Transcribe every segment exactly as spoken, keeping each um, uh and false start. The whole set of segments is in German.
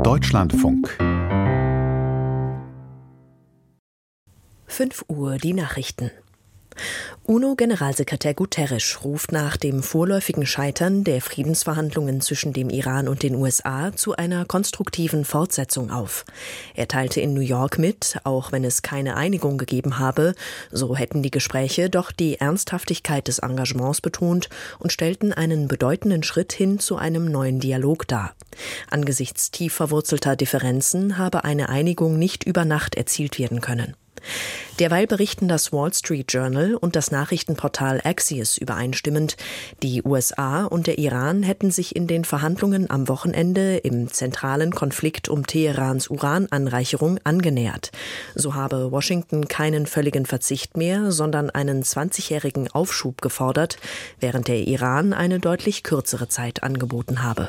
Deutschlandfunk. fünf Uhr die Nachrichten. UNO-Generalsekretär Guterres ruft nach dem vorläufigen Scheitern der Friedensverhandlungen zwischen dem Iran und den U S A zu einer konstruktiven Fortsetzung auf. Er teilte in New York mit, auch wenn es keine Einigung gegeben habe, so hätten die Gespräche doch die Ernsthaftigkeit des Engagements betont und stellten einen bedeutenden Schritt hin zu einem neuen Dialog dar. Angesichts tief verwurzelter Differenzen habe eine Einigung nicht über Nacht erzielt werden können. Derweil berichten das Wall Street Journal und das Nachrichtenportal Axios übereinstimmend, die U S A und der Iran hätten sich in den Verhandlungen am Wochenende im zentralen Konflikt um Teherans Urananreicherung angenähert. So habe Washington keinen völligen Verzicht mehr, sondern einen zwanzigjährigen Aufschub gefordert, während der Iran eine deutlich kürzere Zeit angeboten habe.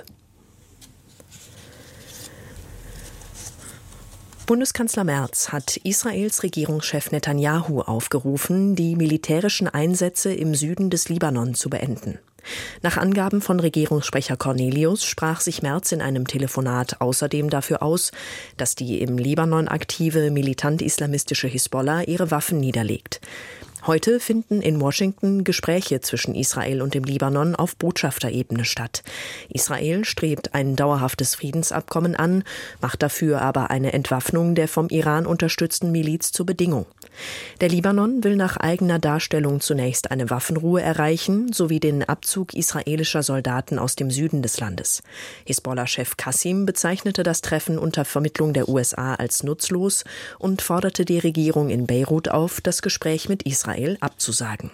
Bundeskanzler Merz hat Israels Regierungschef Netanjahu aufgerufen, die militärischen Einsätze im Süden des Libanon zu beenden. Nach Angaben von Regierungssprecher Cornelius sprach sich Merz in einem Telefonat außerdem dafür aus, dass die im Libanon aktive militant-islamistische Hisbollah ihre Waffen niederlegt. Heute finden in Washington Gespräche zwischen Israel und dem Libanon auf Botschafterebene statt. Israel strebt ein dauerhaftes Friedensabkommen an, macht dafür aber eine Entwaffnung der vom Iran unterstützten Miliz zur Bedingung. Der Libanon will nach eigener Darstellung zunächst eine Waffenruhe erreichen, sowie den Abzug israelischer Soldaten aus dem Süden des Landes. Hisbollah-Chef Qassim bezeichnete das Treffen unter Vermittlung der U S A als nutzlos und forderte die Regierung in Beirut auf, das Gespräch mit Israel abzusagen.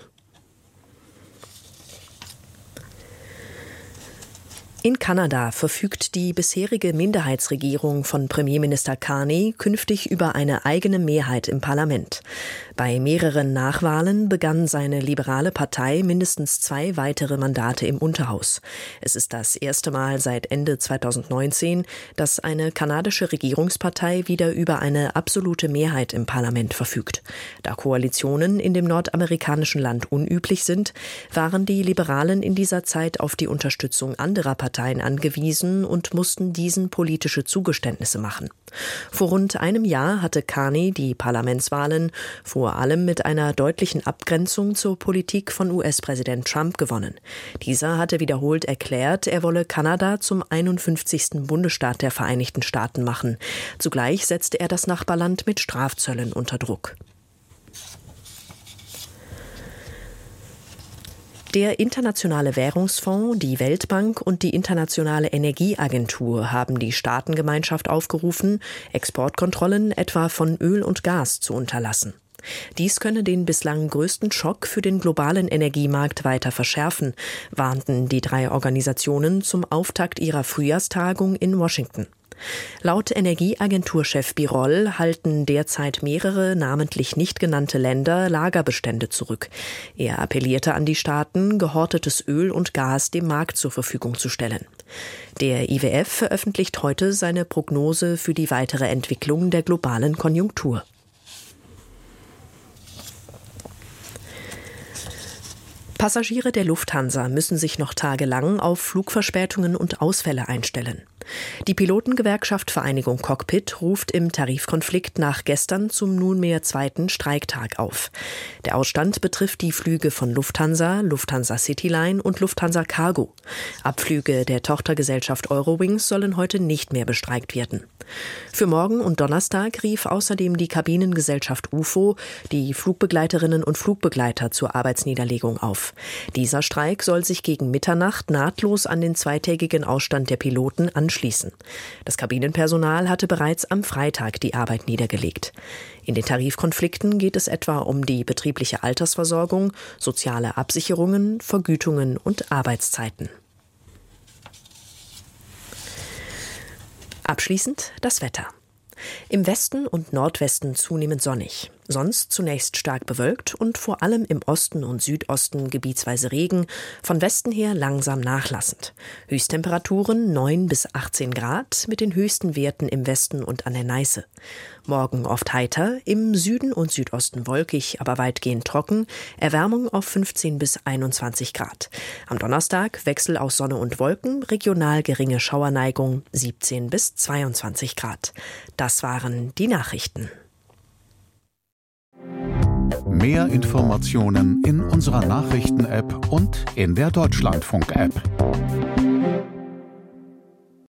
In Kanada verfügt die bisherige Minderheitsregierung von Premierminister Carney künftig über eine eigene Mehrheit im Parlament. Bei mehreren Nachwahlen begann seine liberale Partei mindestens zwei weitere Mandate im Unterhaus. Es ist das erste Mal seit Ende zweitausendneunzehn, dass eine kanadische Regierungspartei wieder über eine absolute Mehrheit im Parlament verfügt. Da Koalitionen in dem nordamerikanischen Land unüblich sind, waren die Liberalen in dieser Zeit auf die Unterstützung anderer Parteien Parteien angewiesen und mussten diesen politische Zugeständnisse machen. Vor rund einem Jahr hatte Carney die Parlamentswahlen vor allem mit einer deutlichen Abgrenzung zur Politik von U S-Präsident Trump gewonnen. Dieser hatte wiederholt erklärt, er wolle Kanada zum einundfünfzigsten Bundesstaat der Vereinigten Staaten machen. Zugleich setzte er das Nachbarland mit Strafzöllen unter Druck. Der Internationale Währungsfonds, die Weltbank und die Internationale Energieagentur haben die Staatengemeinschaft aufgerufen, Exportkontrollen etwa von Öl und Gas zu unterlassen. Dies könne den bislang größten Schock für den globalen Energiemarkt weiter verschärfen, warnten die drei Organisationen zum Auftakt ihrer Frühjahrstagung in Washington. Laut Energieagenturchef Birol halten derzeit mehrere namentlich nicht genannte Länder Lagerbestände zurück. Er appellierte an die Staaten, gehortetes Öl und Gas dem Markt zur Verfügung zu stellen. Der I W F veröffentlicht heute seine Prognose für die weitere Entwicklung der globalen Konjunktur. Passagiere der Lufthansa müssen sich noch tagelang auf Flugverspätungen und Ausfälle einstellen. Die Pilotengewerkschaft Vereinigung Cockpit ruft im Tarifkonflikt nach gestern zum nunmehr zweiten Streiktag auf. Der Ausstand betrifft die Flüge von Lufthansa, Lufthansa Cityline und Lufthansa Cargo. Abflüge der Tochtergesellschaft Eurowings sollen heute nicht mehr bestreikt werden. Für morgen und Donnerstag rief außerdem die Kabinengesellschaft U F O die Flugbegleiterinnen und Flugbegleiter zur Arbeitsniederlegung auf. Dieser Streik soll sich gegen Mitternacht nahtlos an den zweitägigen Ausstand der Piloten anschließen. Das Kabinenpersonal hatte bereits am Freitag die Arbeit niedergelegt. In den Tarifkonflikten geht es etwa um die betriebliche Altersversorgung, soziale Absicherungen, Vergütungen und Arbeitszeiten. Abschließend das Wetter. Im Westen und Nordwesten zunehmend sonnig. sonst zunächst stark bewölkt und vor allem im Osten und Südosten gebietsweise Regen, von Westen her langsam nachlassend. Höchsttemperaturen neun bis achtzehn Grad mit den höchsten Werten im Westen und an der Neiße. Morgen oft heiter, im Süden und Südosten wolkig, aber weitgehend trocken, Erwärmung auf fünfzehn bis einundzwanzig Grad. Am Donnerstag Wechsel aus Sonne und Wolken, regional geringe Schauerneigung, siebzehn bis zweiundzwanzig Grad. Das waren die Nachrichten. Mehr Informationen in unserer Nachrichten-App und in der Deutschlandfunk-App.